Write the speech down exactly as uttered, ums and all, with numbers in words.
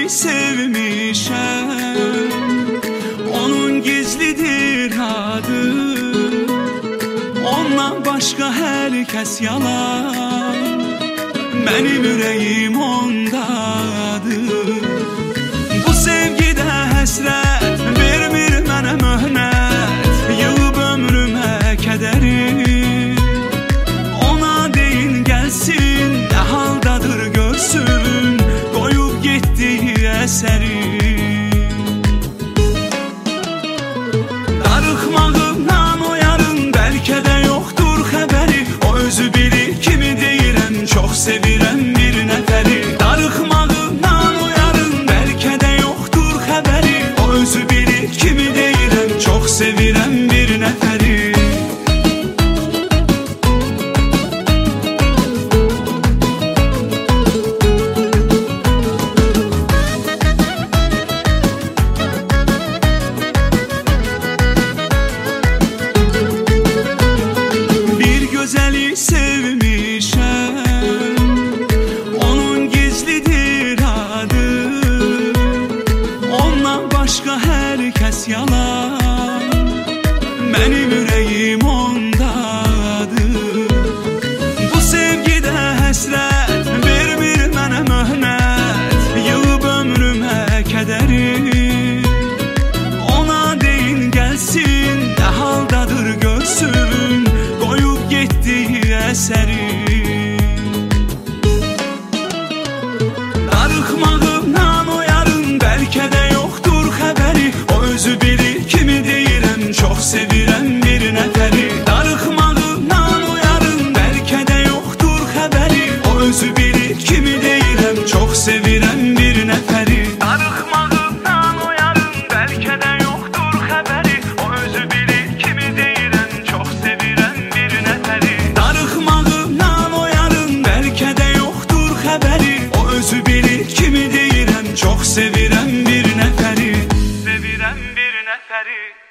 sevmişəm, onun gizlidir adı. Ondan başqa hər kəs yalan, mənim ürəyim ondadır. Bu sevgidə həsrət vermir mənə möhnət, yığıb ömrümə kədəri. Ona deyin gəlsin, nə haldadır görsün, qoyub getdiyi əsəri. Darıxmağımdan o yarın bəlkə də yoxdur xəbəri. O özü bilir kimi deyirəm, çox sevirəm bir nəfəri. Darıxmağımdan o yarın bəlkə də yoxdur xəbəri. O özü bilir kimi deyirəm, çox sevirəm bir nəfəri. Gözəli sevmişəm, onun gizlidir adı. Ondan başqa hər kəs yalan, mənim ürəyim ondadır. Bu sevgidə həsrət vermir mənə möhnət, yığıb ömrümə kədəri. Ona deyin gəlsin, nə haldadır görsün, qoyub getdiyi əsəri. Darıxmağımdan o yarın bəlkə də yoxdur xəbəri. O özü bilir kimi deyirəm, çox sevirəm bir nəfəri. Darıxmağımdan o yarın bəlkə də yoxdur xəbəri. O özü bilir kimi deyirəm, çox sevirəm bir nəfəri. Darıxmağımdan o yarın bəlkə də yoxdur xəbəri. O özü bilir kimi deyirəm, çox sevirəm bir nəfəri. Darıxmağımdan o yarın bəlkə də yoxdur xəbəri. O özü bilir kimi deyirəm, çox sevirəm bir nəfəri. Sevirəm bir nəfəri.